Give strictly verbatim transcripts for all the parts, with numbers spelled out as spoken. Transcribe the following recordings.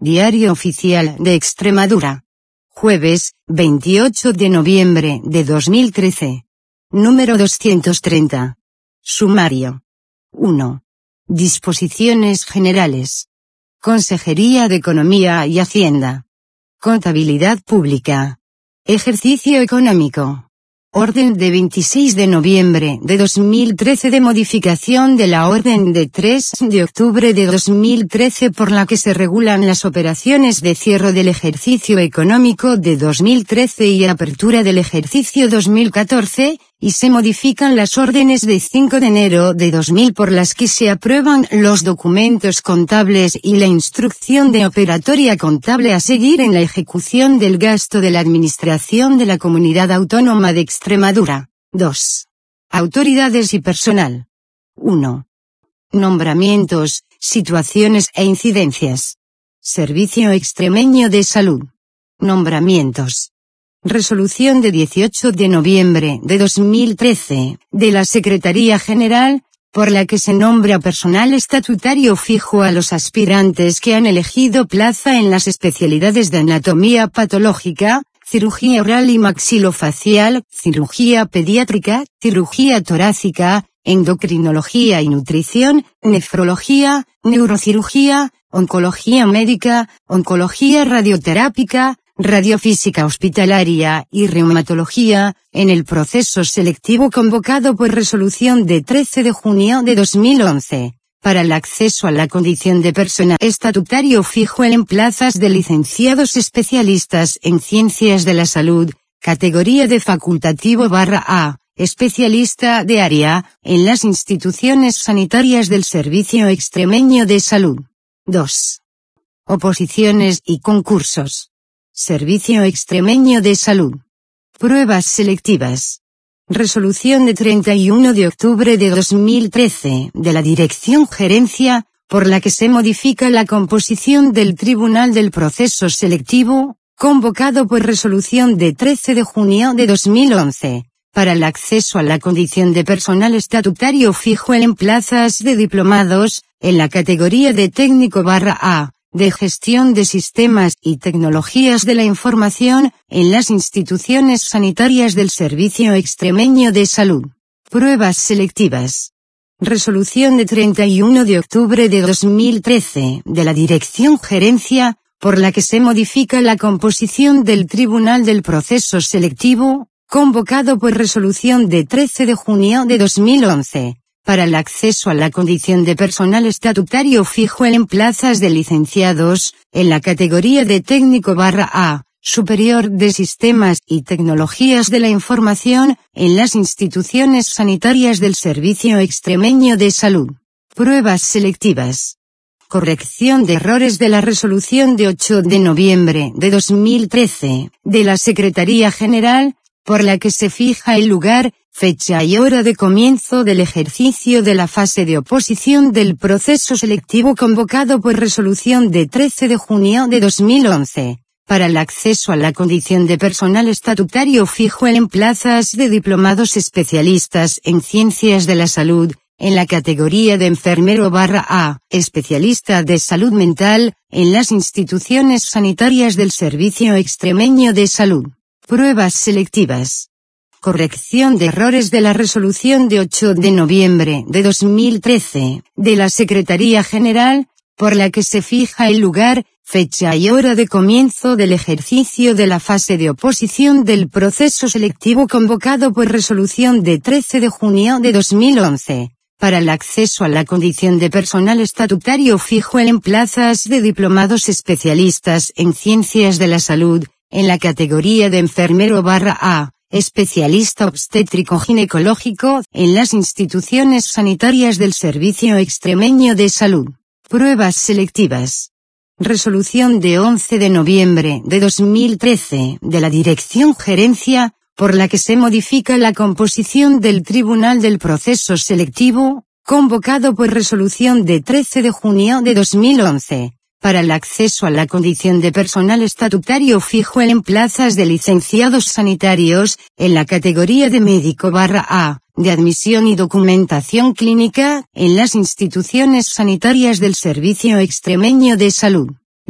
Diario Oficial de Extremadura. Jueves, veintiocho de noviembre de dos mil trece. Número doscientos treinta. Sumario. uno. Disposiciones generales. Consejería de Economía y Hacienda. Contabilidad Pública. Ejercicio económico. Orden de veintiséis de noviembre de dos mil trece de modificación de la Orden de tres de octubre de dos mil trece por la que se regulan las operaciones de cierre del ejercicio económico de dos mil trece y apertura del ejercicio dos mil catorce, y se modifican las órdenes de cinco de enero de dos mil por las que se aprueban los documentos contables y la instrucción de operatoria contable a seguir en la ejecución del gasto de la Administración de la Comunidad Autónoma de Extremadura. dos. Autoridades y personal. uno. Nombramientos, situaciones e incidencias. Servicio Extremeño de Salud. Nombramientos. Resolución de dieciocho de noviembre de dos mil trece, de la Secretaría General, por la que se nombra personal estatutario fijo a los aspirantes que han elegido plaza en las especialidades de anatomía patológica, cirugía oral y maxilofacial, cirugía pediátrica, cirugía torácica, endocrinología y nutrición, nefrología, neurocirugía, oncología médica, oncología radioterápica, radiofísica hospitalaria y reumatología, en el proceso selectivo convocado por resolución de trece de junio de dos mil once, para el acceso a la condición de personal estatutario fijo en plazas de licenciados especialistas en ciencias de la salud, categoría de facultativo barra A, especialista de área, en las instituciones sanitarias del Servicio Extremeño de Salud. dos. Oposiciones y concursos. Servicio Extremeño de Salud. Pruebas selectivas. Resolución de treinta y uno de octubre de dos mil trece, de la Dirección Gerencia, por la que se modifica la composición del Tribunal del Proceso Selectivo, convocado por resolución de trece de junio de dos mil once, para el acceso a la condición de personal estatutario fijo en plazas de diplomados, en la categoría de técnico barra A, de gestión de sistemas y tecnologías de la información, en las instituciones sanitarias del Servicio Extremeño de Salud. Pruebas selectivas. Resolución de treinta y uno de octubre de dos mil trece, de la Dirección Gerencia, por la que se modifica la composición del Tribunal del Proceso Selectivo, convocado por resolución de trece de junio de dos mil once. Para el acceso a la condición de personal estatutario fijo en plazas de licenciados, en la categoría de técnico barra A, superior de sistemas y tecnologías de la información, en las instituciones sanitarias del Servicio Extremeño de Salud. Pruebas selectivas. Corrección de errores de la resolución de ocho de noviembre de dos mil trece, de la Secretaría General, por la que se fija el lugar, fecha y hora de comienzo del ejercicio de la fase de oposición del proceso selectivo convocado por resolución de trece de junio de dos mil once, para el acceso a la condición de personal estatutario fijo en plazas de diplomados especialistas en ciencias de la salud, en la categoría de enfermero barra A, especialista de salud mental, en las instituciones sanitarias del Servicio Extremeño de Salud. Pruebas selectivas. Corrección de errores de la resolución de ocho de noviembre de dos mil trece, de la Secretaría General, por la que se fija el lugar, fecha y hora de comienzo del ejercicio de la fase de oposición del proceso selectivo convocado por resolución de trece de junio de dos mil once, para el acceso a la condición de personal estatutario fijo en plazas de diplomados especialistas en ciencias de la salud, en la categoría de enfermero barra A, especialista obstétrico ginecológico, en las instituciones sanitarias del Servicio Extremeño de Salud. Pruebas selectivas. Resolución de once de noviembre de dos mil trece, de la Dirección Gerencia, por la que se modifica la composición del Tribunal del Proceso Selectivo, convocado por resolución de trece de junio de dos mil once. Para el acceso a la condición de personal estatutario fijo en plazas de licenciados sanitarios, en la categoría de médico barra A, de admisión y documentación clínica, en las instituciones sanitarias del Servicio Extremeño de Salud.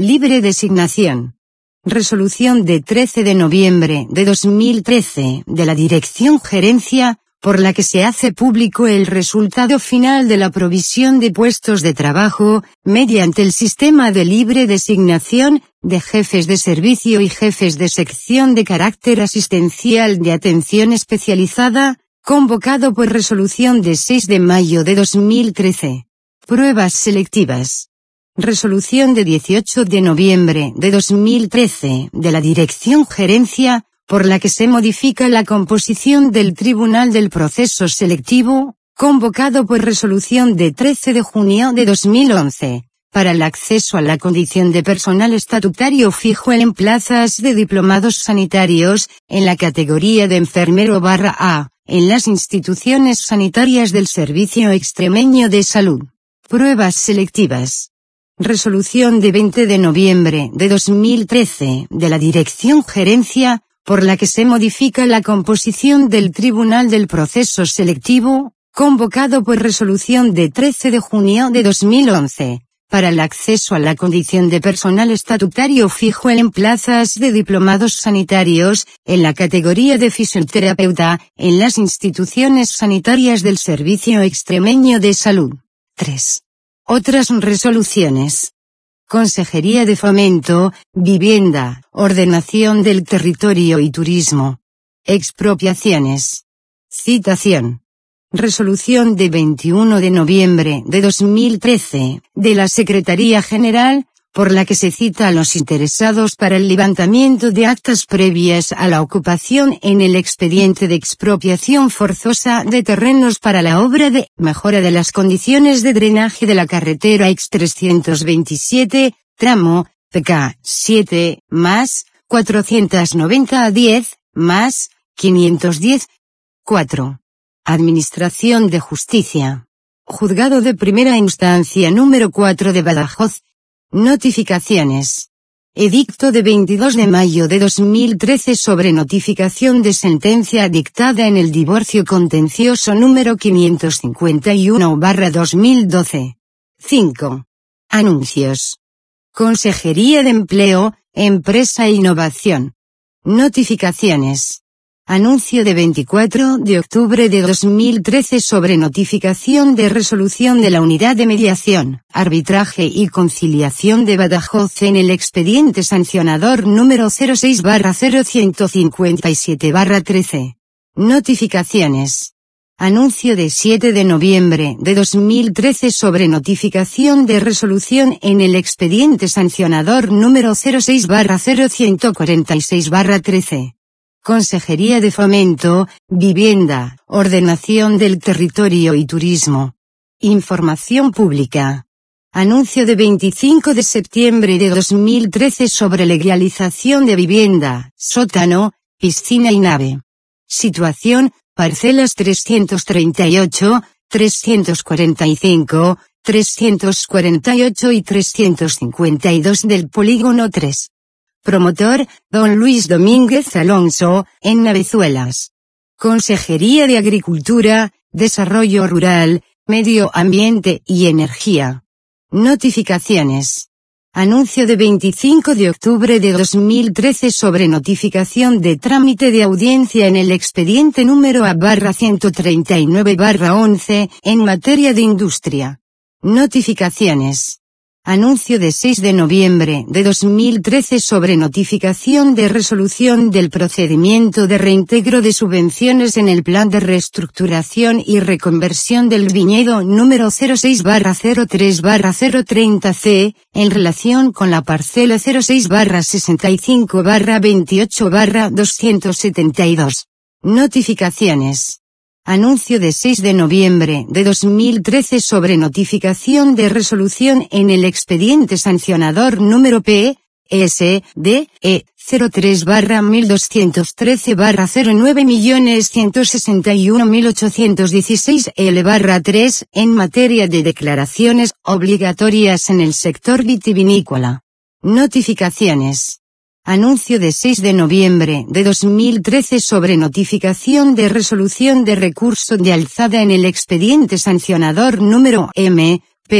Libre designación. Resolución de trece de noviembre de dos mil trece de la Dirección Gerencia, por la que se hace público el resultado final de la provisión de puestos de trabajo, mediante el sistema de libre designación, de jefes de servicio y jefes de sección de carácter asistencial de atención especializada, convocado por resolución de seis de mayo de dos mil trece. Pruebas selectivas. Resolución de dieciocho de noviembre de dos mil trece de la Dirección Gerencia, por la que se modifica la composición del Tribunal del Proceso Selectivo, convocado por resolución de trece de junio de dos mil once, para el acceso a la condición de personal estatutario fijo en plazas de diplomados sanitarios, en la categoría de enfermero barra A, en las instituciones sanitarias del Servicio Extremeño de Salud. Pruebas selectivas. Resolución de veinte de noviembre de dos mil trece de la Dirección Gerencia, por la que se modifica la composición del Tribunal del Proceso Selectivo, convocado por resolución de trece de junio de dos mil once, para el acceso a la condición de personal estatutario fijo en plazas de diplomados sanitarios, en la categoría de fisioterapeuta, en las instituciones sanitarias del Servicio Extremeño de Salud. tres. Otras resoluciones. Consejería de Fomento, Vivienda, Ordenación del Territorio y Turismo. Expropiaciones. Citación. Resolución de veintiuno de noviembre de dos mil trece, de la Secretaría General, por la que se cita a los interesados para el levantamiento de actas previas a la ocupación en el expediente de expropiación forzosa de terrenos para la obra de mejora de las condiciones de drenaje de la carretera X trescientos veintisiete, tramo, P K siete, más, cuatrocientos noventa a diez, más, quinientos diez. cuatro. Administración de Justicia. Juzgado de Primera Instancia número cuatro de Badajoz. Notificaciones. Edicto de veintidós de mayo de dos mil trece sobre notificación de sentencia dictada en el divorcio contencioso número quinientos cincuenta y uno barra dos mil doce. cinco. Anuncios. Consejería de Empleo, Empresa e Innovación. Notificaciones. Anuncio de veinticuatro de octubre de dos mil trece sobre notificación de resolución de la Unidad de Mediación, Arbitraje y Conciliación de Badajoz en el expediente sancionador número cero seis barra cero ciento cincuenta y siete barra trece. Notificaciones. Anuncio de siete de noviembre de dos mil trece sobre notificación de resolución en el expediente sancionador número cero seis barra cero ciento cuarenta y seis barra trece. Consejería de Fomento, Vivienda, Ordenación del Territorio y Turismo. Información pública. Anuncio de veinticinco de septiembre de dos mil trece sobre legalización de vivienda, sótano, piscina y nave. Situación, parcelas trescientos treinta y ocho, trescientos cuarenta y cinco, trescientos cuarenta y ocho y trescientos cincuenta y dos del Polígono tres. Promotor, don Luis Domínguez Alonso, en Navezuelas. Consejería de Agricultura, Desarrollo Rural, Medio Ambiente y Energía. Notificaciones. Anuncio de veinticinco de octubre de dos mil trece sobre notificación de trámite de audiencia en el expediente número A barra ciento treinta y nueve barra once, en materia de industria. Notificaciones. Anuncio de seis de noviembre de dos mil trece sobre notificación de resolución del procedimiento de reintegro de subvenciones en el Plan de Reestructuración y Reconversión del Viñedo número cero seis barra cero tres barra cero treinta C, en relación con la parcela cero seis barra sesenta y cinco barra veintiocho barra doscientos setenta y dos. Notificaciones. Anuncio de seis de noviembre de dos mil trece sobre notificación de resolución en el expediente sancionador número P, S, D, E, cero tres barra mil doscientos trece barra cero nueve millones ciento sesenta y uno mil ochocientos dieciséis L barra tres, en materia de declaraciones obligatorias en el sector vitivinícola. Notificaciones. Anuncio de seis de noviembre de dos mil trece sobre notificación de resolución de recurso de alzada en el expediente sancionador número M, P,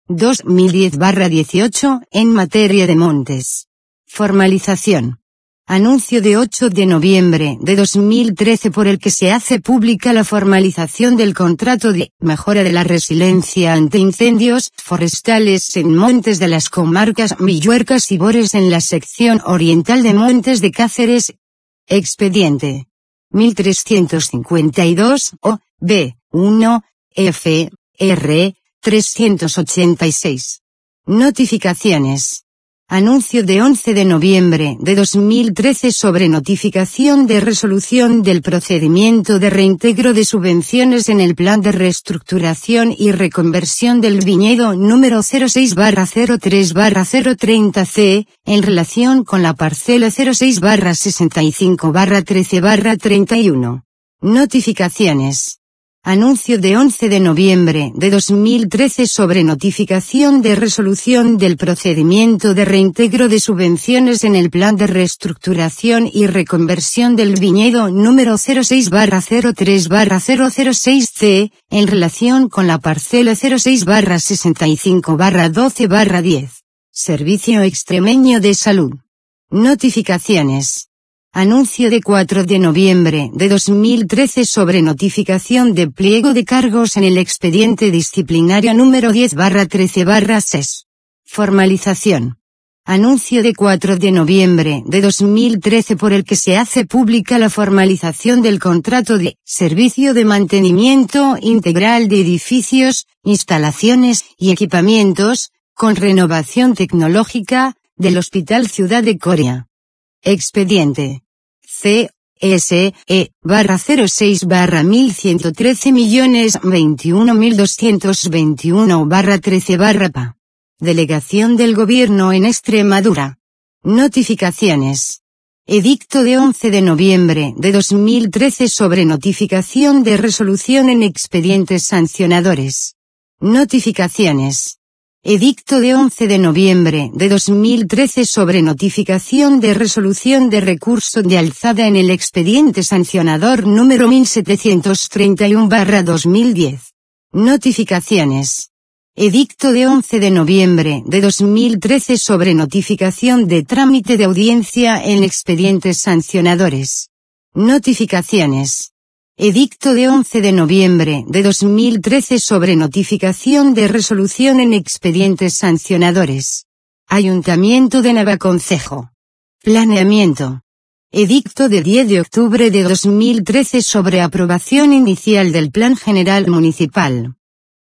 dos mil diez barra dieciocho, en materia de montes. Formalización. Anuncio de ocho de noviembre de dos mil trece por el que se hace pública la formalización del contrato de mejora de la resiliencia ante incendios forestales en montes de las comarcas Milluercas y Bores en la sección oriental de Montes de Cáceres. Expediente mil trescientos cincuenta y dos O B uno F R trescientos ochenta y seis. Notificaciones. Anuncio de once de noviembre de dos mil trece sobre notificación de resolución del procedimiento de reintegro de subvenciones en el Plan de Reestructuración y Reconversión del Viñedo número cero seis barra cero tres barra cero treinta C, en relación con la parcela cero seis barra sesenta y cinco barra trece barra treinta y uno. Notificaciones. Anuncio de once de noviembre de dos mil trece sobre notificación de resolución del procedimiento de reintegro de subvenciones en el Plan de Reestructuración y Reconversión del Viñedo número cero seis barra cero tres barra cero cero seis C, en relación con la parcela cero seis barra sesenta y cinco barra doce barra diez. Servicio Extremeño de Salud. Notificaciones. Anuncio de cuatro de noviembre de dos mil trece sobre notificación de pliego de cargos en el expediente disciplinario número diez barra trece barra seis. Formalización. Anuncio de cuatro de noviembre de dos mil trece por el que se hace pública la formalización del contrato de servicio de mantenimiento integral de edificios, instalaciones y equipamientos, con renovación tecnológica, del Hospital Ciudad de Coria. Expediente C S E barra cero seis barra mil ciento trece millones veintiuno mil doscientos veintiuno barra trece barra P A. Delegación del Gobierno en Extremadura. Notificaciones. Edicto de once de noviembre de dos mil trece sobre notificación de resolución en expedientes sancionadores. Notificaciones. Edicto de once de noviembre de dos mil trece sobre notificación de resolución de recurso de alzada en el expediente sancionador número mil setecientos treinta y uno barra dos mil diez. Notificaciones. Edicto de once de noviembre de dos mil trece sobre notificación de trámite de audiencia en expedientes sancionadores. Notificaciones. Edicto de once de noviembre de dos mil trece sobre notificación de resolución en expedientes sancionadores. Ayuntamiento de Navaconcejo. Planeamiento. Edicto de diez de octubre de dos mil trece sobre aprobación inicial del Plan General Municipal.